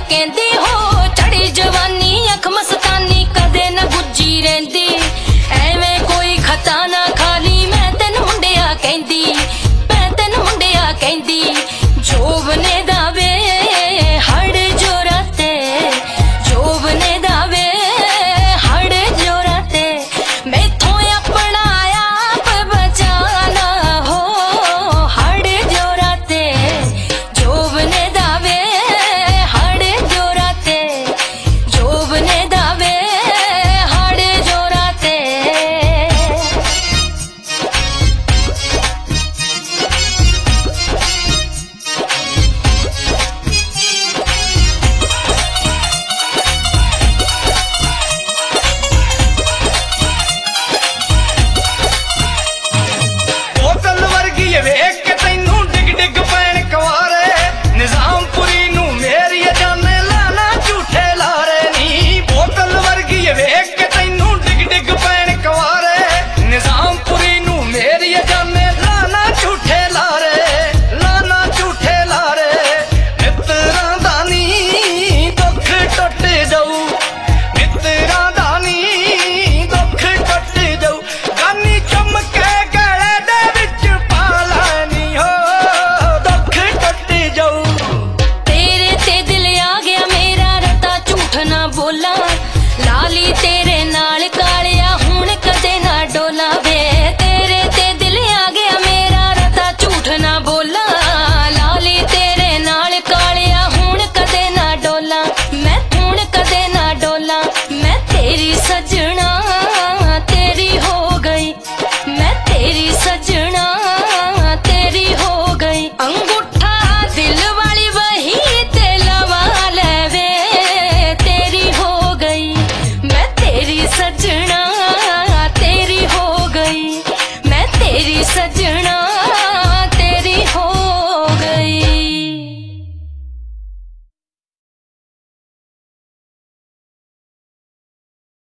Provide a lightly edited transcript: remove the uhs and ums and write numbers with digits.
कहंदी हो चढ़ी जवानी अख मस्तानी कदे न गुज्जी रहिंदी एवें कोई खता ना खाली मैं तेन मुंडिया कहंदी मैं तेन मुंडिया कहंदी जोबने दावे हड़ जोराते जोबने दावे हड़ जोराते मैथों अपना आप बचाना हो हड़ जोराते जोबने दावे हड़ जोराते जोबने दावे हड़ जोराते बोतल वर्गी वेख के तैनू डिग डिग पैण कवारे निजामपुरी नू मेरी जाने लाना झूठे लारे नी बोतल वर्गी वेख के तैनू डिग डिग पैण कवारे निजामपुरी नू मेरी जाने लाना झूठे लारे मित्तरां दा नी दुख टुट जाऊ मित्तरां दा नी दुख टुट जाऊ गानी चमके गले दे विच पा लैनी हो दुख टुट जाऊ तेरे ते दिल आ गया मेरा रता झूठ ना बोला लाली तेरे नाल कालिया हुण कदे ना डोला वे तेरे ते दिल आ गया मेरा रता झूठ ना बोला लाली तेरे नाल कालिया हुण कदे ना डोला मैं हुण कदे ना डोला मैं तेरी सजनी